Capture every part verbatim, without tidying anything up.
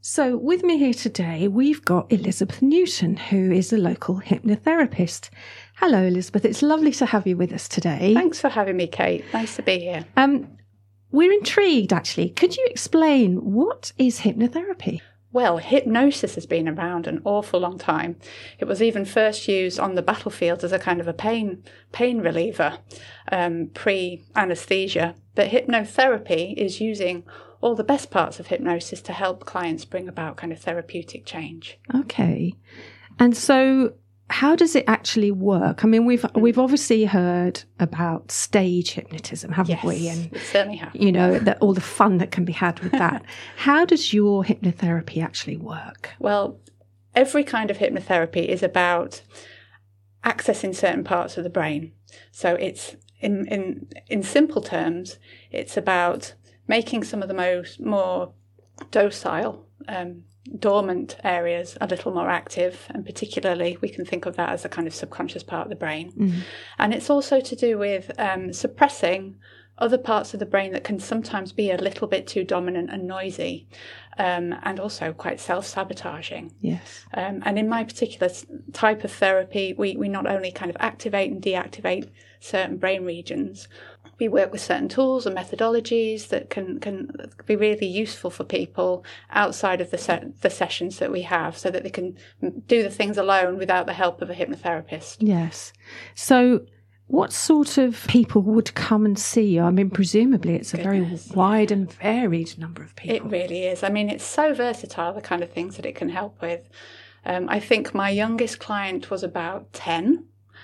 So with me here today, we've got Elizabeth Newton, who is a local hypnotherapist. Hello, Elizabeth. It's lovely to have you with us today. Thanks for having me, Kate. Nice to be here. Um, we're intrigued, actually. Could you explain what is hypnotherapy? Well, hypnosis has been around an awful long time. It was even first used on the battlefield as a kind of a pain pain reliever, um, pre-anesthesia. But hypnotherapy is using all the best parts of hypnosis to help clients bring about kind of therapeutic change. Okay. And so how does it actually work? I mean, we've Mm. we've obviously heard about stage hypnotism, haven't Yes, we? And we certainly have. you know, that all the fun that can be had with that. How does your hypnotherapy actually work? Well, every kind of hypnotherapy is about accessing certain parts of the brain. So it's in in in simple terms, it's about making some of the most more docile, um, dormant areas a little more active, and particularly we can think of that as a kind of subconscious part of the brain. Mm. And it's also to do with um, suppressing other parts of the brain that can sometimes be a little bit too dominant and noisy, um, and also quite self-sabotaging. Yes. Um, and in my particular type of therapy, we, we not only kind of activate and deactivate certain brain regions, we work with certain tools and methodologies that can, can be really useful for people outside of the, se- the sessions that we have, so that they can do the things alone without the help of a hypnotherapist. Yes. So what sort of people would come and see you? I mean, presumably it's a Goodness, very wide and varied number of people. It really is. I mean, it's so versatile, the kind of things that it can help with. Um, I think my youngest client was about ten.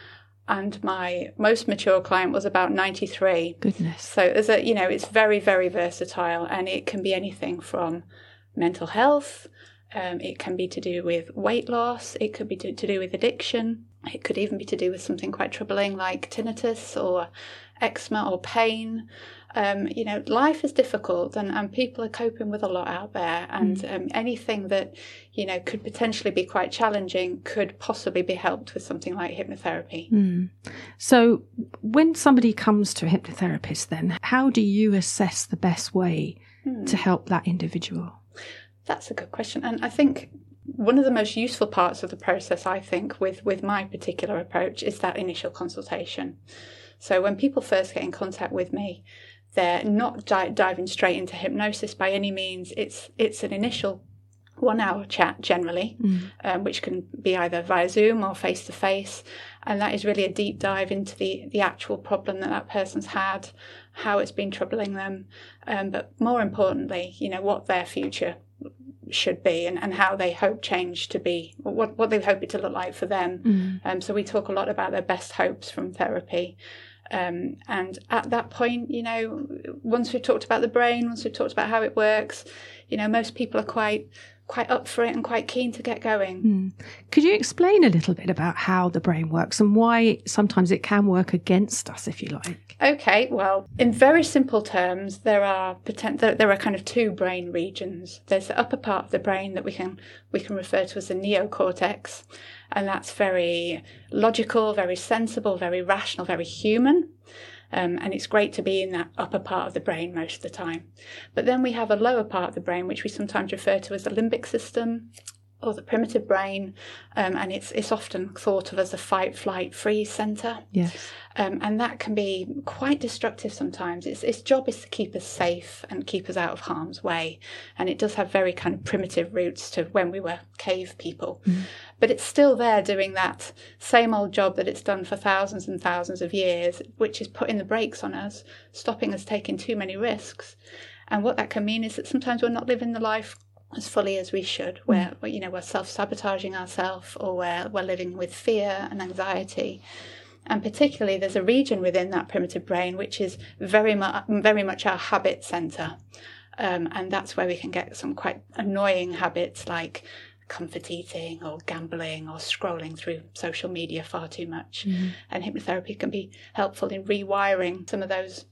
And my most mature client was about ninety-three. Goodness. So as a, you know, it's very, very versatile, and it can be anything from mental health. Um, it can be to do with weight loss. It could be to, to do with addiction. It could even be to do with something quite troubling like tinnitus or eczema or pain. Um, you know, life is difficult, and, and people are coping with a lot out there, and mm. um, anything that, you know, could potentially be quite challenging could possibly be helped with something like hypnotherapy. Mm. So when somebody comes to a hypnotherapist, then how do you assess the best way mm. to help that individual? That's a good question. And I think one of the most useful parts of the process, I think, with, with my particular approach is that initial consultation. So when people first get in contact with me, they're not di- diving straight into hypnosis by any means. It's it's an initial one-hour chat generally, mm. um, which can be either via Zoom or face-to-face. And that is really a deep dive into the, the actual problem that that person's had, how it's been troubling them, um, but more importantly, you know, what their future should be, and, and how they hope change to be, what, what they hope it to look like for them. Mm. Um, so we talk a lot about their best hopes from therapy. Um, and at that point, you know, once we've talked about the brain, once we've talked about how it works, you know, most people are quite quite up for it and quite keen to get going. Mm. Could you explain a little bit about how the brain works and why sometimes it can work against us, if you like? Okay, well, in very simple terms, there are potent- there are kind of two brain regions. There's the upper part of the brain that we can we can refer to as the neocortex, and that's very logical, very sensible, very rational, very human. Um, and it's great to be in that upper part of the brain most of the time. But then we have a lower part of the brain, which we sometimes refer to as the limbic system or the primitive brain, um, and it's it's often thought of as the fight, flight, freeze centre. Yes. Um, and that can be quite destructive sometimes. Its its job is to keep us safe and keep us out of harm's way. And it does have very kind of primitive roots to when we were cave people. Mm. But it's still there doing that same old job that it's done for thousands and thousands of years, which is putting the brakes on us, stopping us taking too many risks. And what that can mean is that sometimes we're not living the life as fully as we should, where mm. you know we're self-sabotaging ourselves, or where we're living with fear and anxiety. And particularly there's a region within that primitive brain which is very much very much our habit centre, um, and that's where we can get some quite annoying habits like comfort eating or gambling or scrolling through social media far too much. Mm. And hypnotherapy can be helpful in rewiring some of those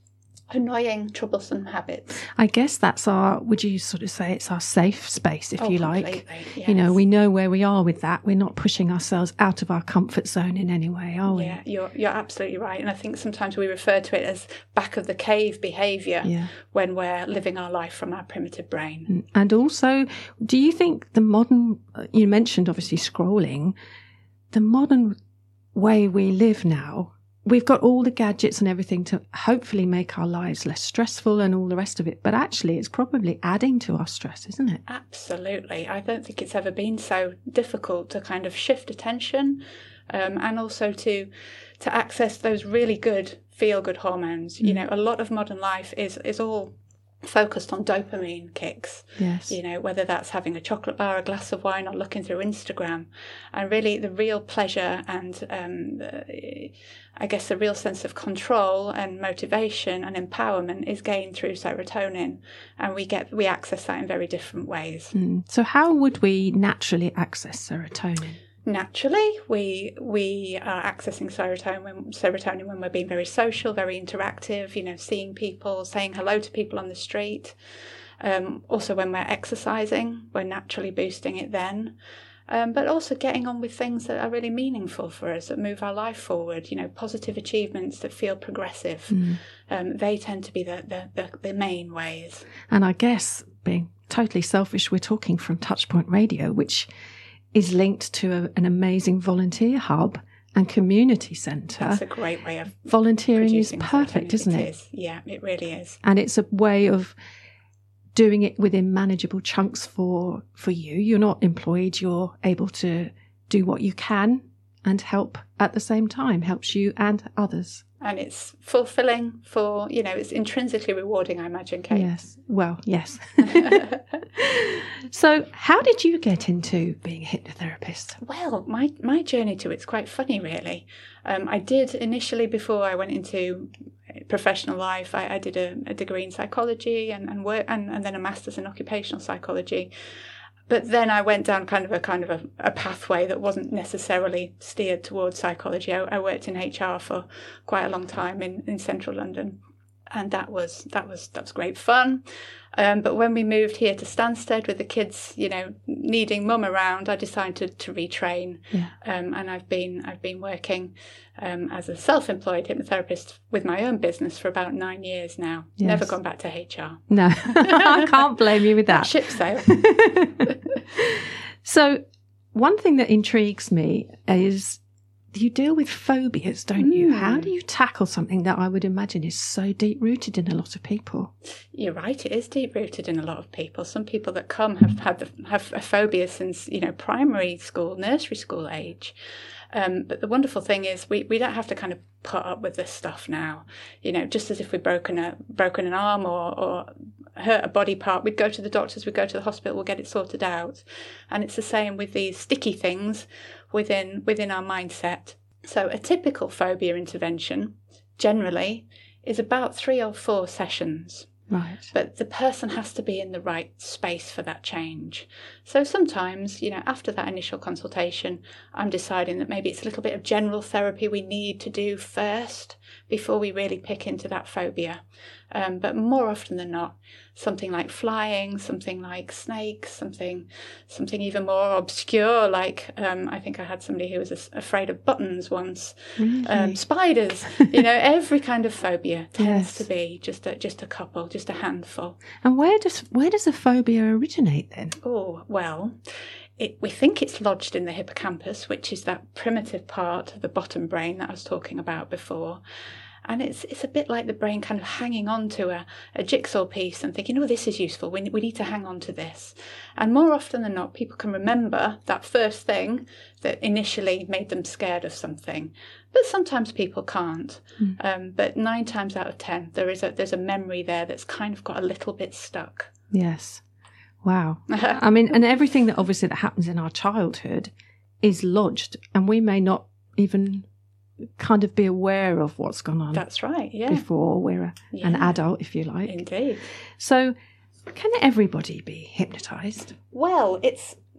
Annoying, troublesome habits. I guess that's our, would you sort of say it's our safe space, if oh, you like? Completely, yes. You know, we know where we are with that. We're not pushing ourselves out of our comfort zone in any way, are we? Yeah, you're, you're absolutely right. And I think sometimes we refer to it as back of the cave behaviour yeah. when we're living our life from our primitive brain. And also, do you think the modern, you mentioned obviously scrolling, the modern way we live now, we've got all the gadgets and everything to hopefully make our lives less stressful and all the rest of it. But actually, it's probably adding to our stress, isn't it? Absolutely. I don't think it's ever been so difficult to kind of shift attention um, and also to to access those really good feel-good hormones. Mm. You know, a lot of modern life is is all focused on dopamine kicks. Yes. You know, whether that's having a chocolate bar, a glass of wine, or looking through Instagram. And really the real pleasure and um, the, I guess the real sense of control and motivation and empowerment is gained through serotonin. And we get we access that in very different ways. Mm. So how would we naturally access serotonin? Naturally, we we are accessing serotonin when, serotonin when we're being very social, very interactive, you know, seeing people, saying hello to people on the street. Um, also when we're exercising, we're naturally boosting it then. Um, but also getting on with things that are really meaningful for us, that move our life forward, you know, positive achievements that feel progressive. Mm. Um, they tend to be the, the, the, the main ways. And I guess, being totally selfish, we're talking from Touchpoint Radio, which is linked to a, an amazing volunteer hub and community centre. That's a great way of volunteering is perfect, isn't it? It is. Yeah, it really is. And it's a way of doing it within manageable chunks for for you. You're not employed, you're able to do what you can and help at the same time, helps you and others. And it's fulfilling for, you know, it's intrinsically rewarding, I imagine, Kate. Yes. Well, yes. So how did you get into being a hypnotherapist? Well, my, my journey to it's quite funny, really. Um, I did initially, before I went into professional life, I, I did a, a degree in psychology and, and, work, and, and then a master's in occupational psychology. But then I went down kind of a kind of a, a pathway that wasn't necessarily steered towards psychology. I, I worked in H R for quite a long time in, in central London, and that was that was that was great fun. Um, but when we moved here to Stansted with the kids, you know, needing mum around, I decided to retrain. Yeah. Um, and I've been I've been working um, as a self-employed hypnotherapist with my own business for about nine years now. Yes. Never gone back to H R. No, I can't blame you with that. Ship sail. So one thing that intrigues me is you deal with phobias, don't you? Mm. How do you tackle something that I would imagine is so deep-rooted in a lot of people? You're right, it is deep-rooted in a lot of people. Some people that come have had the, have a phobia since, you know, primary school, nursery school age. Um, but the wonderful thing is we, we don't have to kind of put up with this stuff now. You know, just as if we've broken a broken an arm or, or hurt a body part, we'd go to the doctors, we'd go to the hospital, we'll get it sorted out. And it's the same with these sticky things within within our mindset. So a typical phobia intervention generally is about three or four sessions. Right. But the person has to be in the right space for that change. So sometimes, you know, after that initial consultation, I'm deciding that maybe it's a little bit of general therapy we need to do first before we really pick into that phobia. Um, but more often than not, something like flying, something like snakes, something something even more obscure, like um, I think I had somebody who was afraid of buttons once, really? um, spiders, you know, every kind of phobia tends Yes. to be just a, just a couple, just a handful. And where does where does a phobia originate then? Oh, well, it, we think it's lodged in the hippocampus, which is that primitive part of the bottom brain that I was talking about before. And it's it's a bit like the brain kind of hanging on to a, a jigsaw piece and thinking, oh, this is useful. We, we need to hang on to this. And more often than not, people can remember that first thing that initially made them scared of something. But sometimes people can't. Mm. Um, but nine times out of ten, there is a there's a memory there that's kind of got a little bit stuck. Yes. Wow. I mean, and everything that obviously that happens in our childhood is lodged, and we may not even kind of be aware of what's gone on. That's right, yeah. Before we're a, yeah. an adult, if you like. Indeed. So can everybody be hypnotised? Well, it's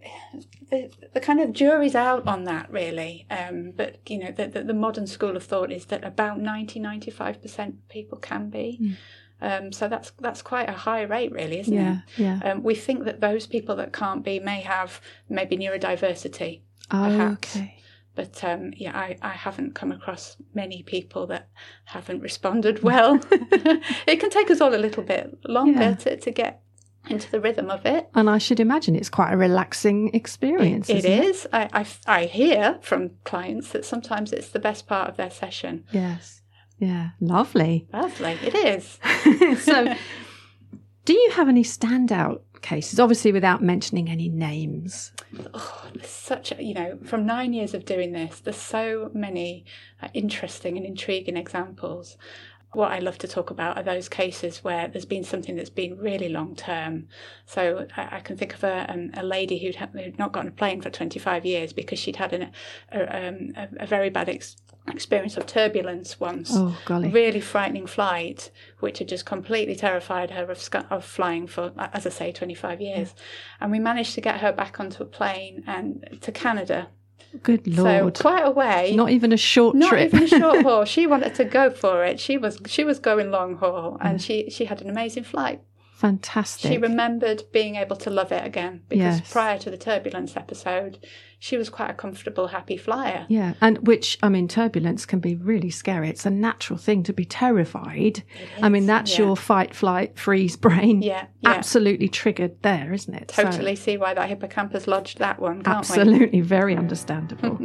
the, the kind of jury's out on that, really. Um, but, you know, the, the, the modern school of thought is that about ninety, ninety-five percent of people can be. Mm. Um, so that's that's quite a high rate, really, isn't yeah, it? Yeah. Um, we think that those people that can't be may have maybe neurodiversity, oh, perhaps. Okay. But um, yeah, I, I haven't come across many people that haven't responded well. It can take us all a little bit longer Yeah. to, to get into the rhythm of it. And I should imagine it's quite a relaxing experience. It, it isn't is. It? I, I, I hear from clients that sometimes it's the best part of their session. Yes. Yeah. Lovely. Lovely. It is. So, do you have any standout cases? Obviously, without mentioning any names. Oh, there's such a, you know, from nine years of doing this, there's so many uh, interesting and intriguing examples. What I love to talk about are those cases where there's been something that's been really long term. So I, I can think of a, um, a lady who'd, ha- who'd not gotten a plane for twenty-five years because she'd had an, a, um, a, a very bad ex- experience of turbulence once. Oh, golly. Really frightening flight, which had just completely terrified her of, sc- of flying for, as I say, twenty-five years. Yeah. And we managed to get her back onto a plane and to Canada. Good Lord. So quite a way. Not even a short not trip. Not even a short haul. She wanted to go for it. She was she was going long haul, and yeah. she, she had an amazing flight. Fantastic. She remembered being able to love it again because yes. prior to the turbulence episode, she was quite a comfortable, happy flyer. Yeah, and which, I mean, turbulence can be really scary. It's a natural thing to be terrified. I mean, that's yeah. your fight, flight, freeze brain. Yeah, yeah. Absolutely triggered there, isn't it? Totally so, see why that hippocampus lodged that one, can't absolutely, we? Absolutely, very understandable.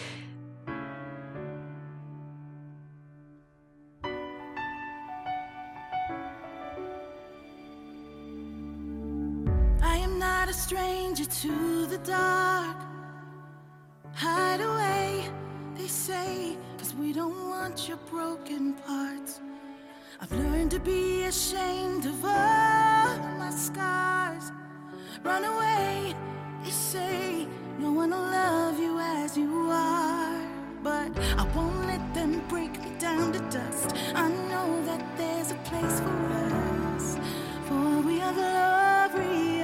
A stranger to the dark. Hide away, they say, 'cause we don't want your broken parts. I've learned to be ashamed of all my scars. Run away, they say, no one will love you as you are. But I won't let them break me down to dust. I know that there's a place for us, for we are glorious.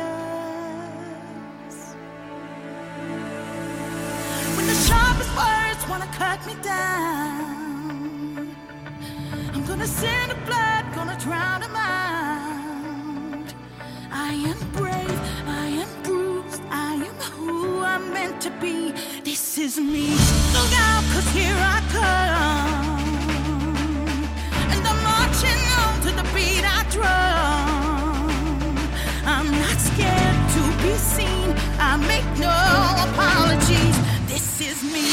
Sharpest words wanna cut me down. I'm gonna send the blood, gonna drown them out. I am brave, I am bruised, I am who I'm meant to be. This is me. Look out, 'cause here I come. And I'm marching on to the beat I drum. I'm not scared to be seen, I make no apologies. This is me.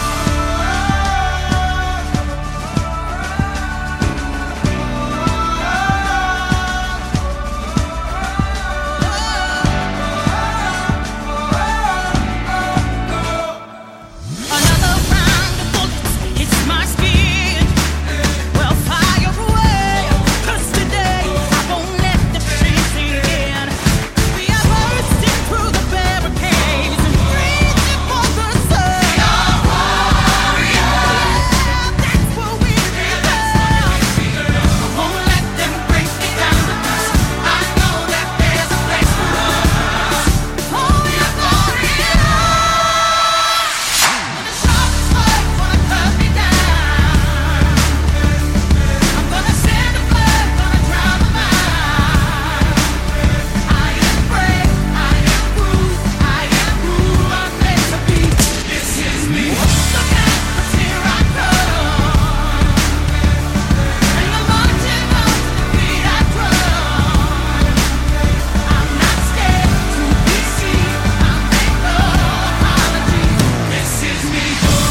Another round of bullets hits my skin. Well, fire away, 'cause today I won't let the shame sink in. We are bursting through the barricades and reaching for the sun. That's what we become. I won't let them break me down to dust. I know that there's a place for us. Oh, we are glorious. When the sharpest words wanna cut me down, I'm gonna send the blood, gonna drown them out. I am brave, I am bruised, I am who I'm meant to be. This is me. Look out, 'cause here I come. And I'm marching on to the beat I drum. I'm not scared to be seen, I make no apologies. This is me.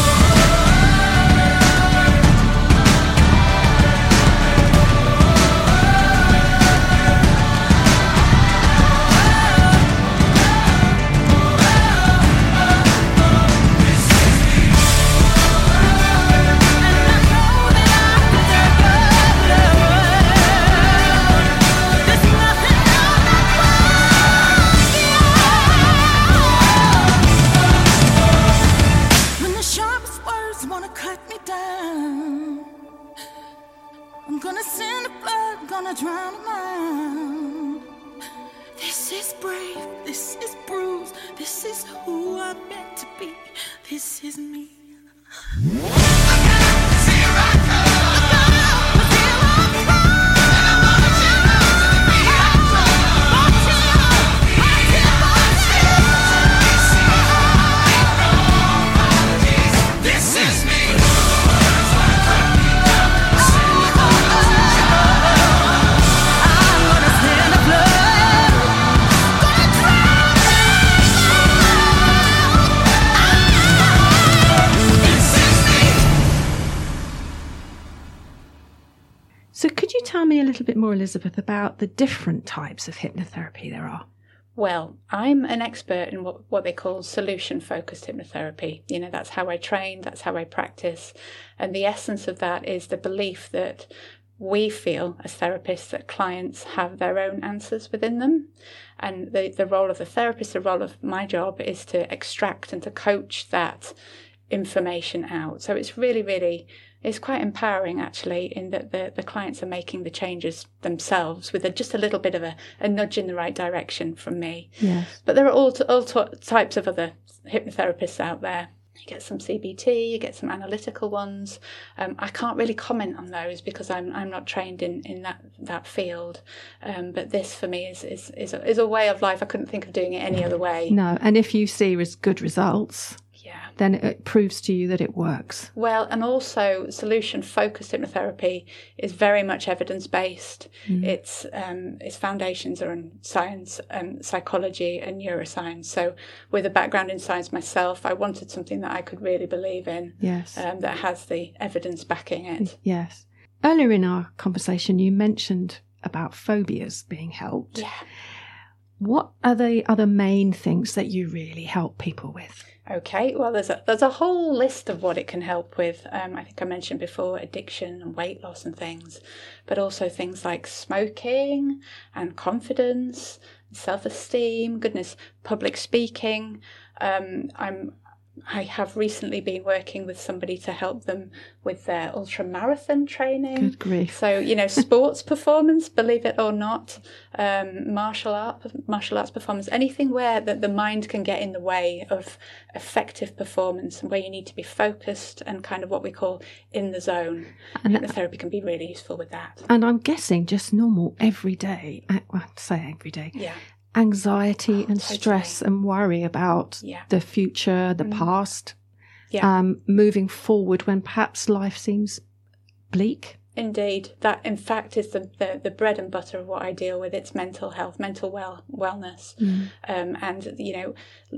When the sharpest words wanna cut me down, I'm gonna send the blood, gonna drown them out. This is brave, this is bruised, This is who I'm meant to be. This is me. So could you tell me a little bit more, Elizabeth, about the different types of hypnotherapy there are? Well, I'm an expert in what, what they call solution-focused hypnotherapy. You know, that's how I train, that's how I practice. And the essence of that is the belief that we feel as therapists that clients have their own answers within them. And the, the role of the therapist, the role of my job is to extract and to coach that information out. So it's really, really... It's quite empowering, actually, in that the, the clients are making the changes themselves with a, just a little bit of a, a nudge in the right direction from me. Yes. But there are all, t- all t- types of other hypnotherapists out there. You get some C B T, you get some analytical ones. Um, I can't really comment on those because I'm I'm not trained in, in that that field. Um, but this for me is is is a, is a way of life. I couldn't think of doing it any other way. No, and if you see res- good results, yeah, then it proves to you that it works. Well, and also solution-focused hypnotherapy is very much evidence-based. Mm. Its um, its foundations are in science, and psychology, and neuroscience. So, with a background in science myself, I wanted something that I could really believe in. Yes, um, that has the evidence backing it. Yes. Earlier in our conversation, you mentioned about phobias being helped. Yeah. What are the other main things that you really help people with? Okay, well, there's a there's a whole list of what it can help with. Um, I think I mentioned before addiction and weight loss and things, but also things like smoking and confidence, self-esteem, goodness, public speaking. Um, I'm I have recently been working with somebody to help them with their ultra marathon training. Good grief. So, you know, sports performance, believe it or not, um, martial art, martial arts performance, anything where the, the mind can get in the way of effective performance and where you need to be focused and kind of what we call in the zone. And the therapy can be really useful with that. And I'm guessing just normal everyday, well, say every day. Yeah. Anxiety oh, and totally. stress and worry about yeah. the future, the mm. past, yeah. um, moving forward when perhaps life seems bleak. Indeed, that in fact is the, the, the bread and butter of what I deal with. It's mental health, mental well wellness, mm. um, and you know,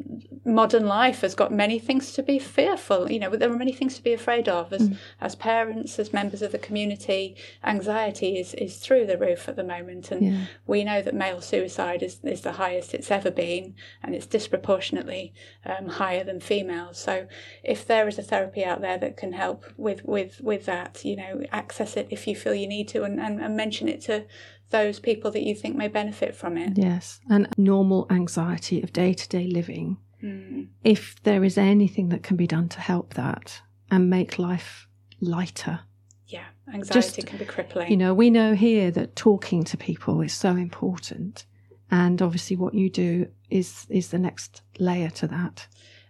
modern life has got many things to be fearful. You know, there are many things to be afraid of as mm. as parents, as members of the community. Anxiety is, is through the roof at the moment, and yeah. we know that male suicide is is the highest it's ever been, and it's disproportionately um, higher than females. So, if there is a therapy out there that can help with with with that, you know, access it if you feel you need to, and, and, and mention it to those people that you think may benefit from it. Yes, and normal anxiety of day-to-day living. Mm. If there is anything that can be done to help that and make life lighter. Yeah, anxiety Just, can be crippling. You know, we know here that talking to people is so important, and obviously what you do is is the next layer to that.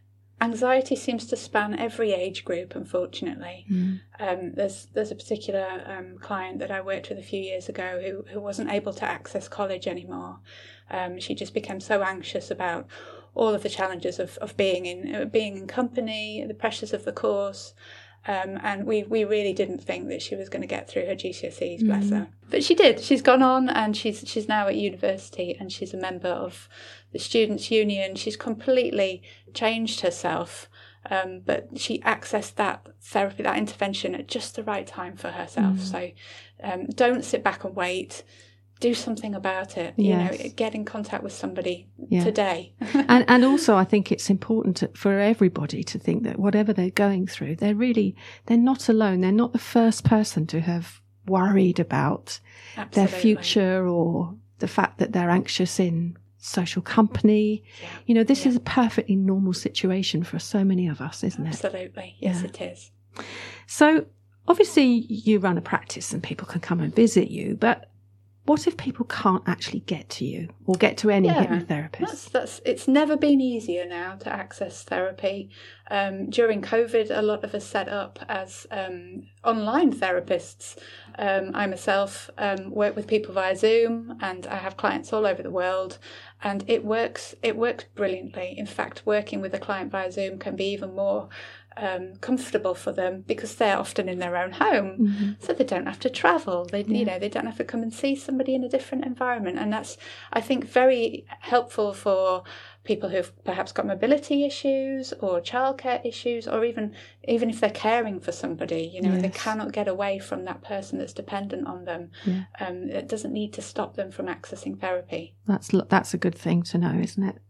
Anxiety seems to span every age group, unfortunately. Mm. Um, there's there's a particular um, client that I worked with a few years ago who, who wasn't able to access college anymore. Um, she just became so anxious about all of the challenges of, of being in uh, being in company, the pressures of the course. Um, and we, we really didn't think that she was going to get through her G C S Es, bless mm. her. But she did. She's gone on, and she's she's now at university, and she's a member of the Students' Union. She's completely changed herself, um, but she accessed that therapy, that intervention at just the right time for herself. Mm. So um, don't sit back and wait. Do something about it. Yes. You know, get in contact with somebody yeah. today. and and also, I think it's important to, for everybody to think that whatever they're going through, they're really they're not alone. They're not the first person to have worried about Absolutely. their future or the fact that they're anxious in social company. Yeah. You know, this yeah. is a perfectly normal situation for so many of us, isn't Absolutely. it? Absolutely. Yes, yeah. it is. So obviously, you run a practice, and people can come and visit you, but what if people can't actually get to you or get to any Yeah, hypnotherapist? That's, that's, it's never been easier now to access therapy. Um, during COVID, a lot of us set up as um, online therapists. Um, I myself um, work with people via Zoom, and I have clients all over the world, and it works. It works brilliantly. In fact, working with a client via Zoom can be even more Um, comfortable for them because they're often in their own home, mm-hmm. so they don't have to travel. They, yeah. you know, they don't have to come and see somebody in a different environment, and that's, I think, very helpful for people who've perhaps got mobility issues or childcare issues, or even even if they're caring for somebody, you know, yes. and they cannot get away from that person that's dependent on them. Yeah. Um, it doesn't need to stop them from accessing therapy. That's that's a good thing to know, isn't it?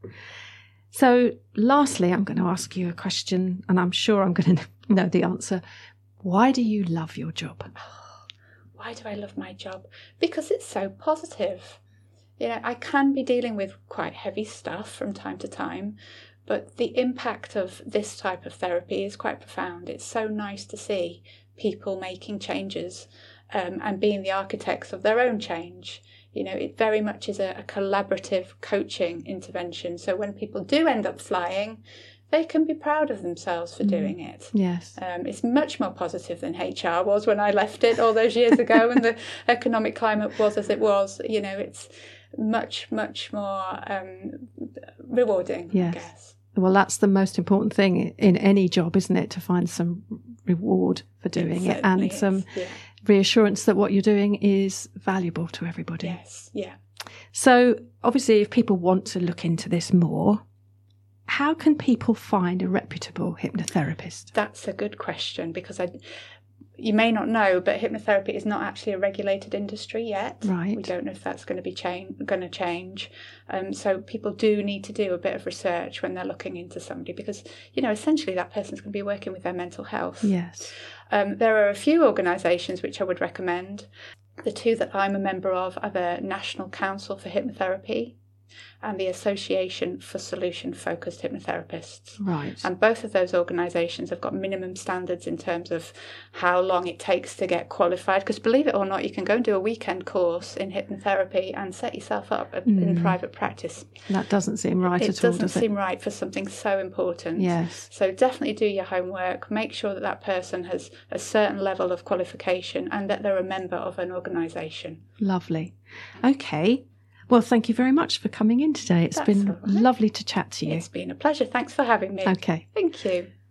So lastly, I'm going to ask you a question, and I'm sure I'm going to know the answer. Why do you love your job? Oh, why do I love my job? Because it's so positive. You know, I can be dealing with quite heavy stuff from time to time, but the impact of this type of therapy is quite profound. It's so nice to see people making changes um, and being the architects of their own change. You know, it very much is a, a collaborative coaching intervention. So when people do end up flying, they can be proud of themselves for mm. doing it. Yes. Um, it's much more positive than H R was when I left it all those years ago and the economic climate was as it was. You know, it's much, much more um, rewarding, yes. I guess. Well, that's the most important thing in any job, isn't it? To find some reward for doing it, it and is. some yeah. reassurance that what you're doing is valuable to everybody. Yes, yeah. So obviously, if people want to look into this more, how can people find a reputable hypnotherapist? That's a good question, because I, you may not know, but hypnotherapy is not actually a regulated industry yet. Right. We don't know if that's going to be change, going to change. Um, so people do need to do a bit of research when they're looking into somebody, because, you know, essentially that person's going to be working with their mental health. Yes. Um, there are a few organisations which I would recommend. The two that I'm a member of are the National Council for Hypnotherapy and the Association for Solution-Focused Hypnotherapists. Right. And both of those organisations have got minimum standards in terms of how long it takes to get qualified. Because believe it or not, you can go and do a weekend course in hypnotherapy and set yourself up mm. in private practice. That doesn't seem right it at all, does it? It doesn't seem right for something so important. Yes. So definitely do your homework. Make sure that that person has a certain level of qualification and that they're a member of an organisation. Lovely. Okay. Well, thank you very much for coming in today. It's That's been all right. lovely to chat to you. It's been a pleasure. Thanks for having me. Okay. Thank you.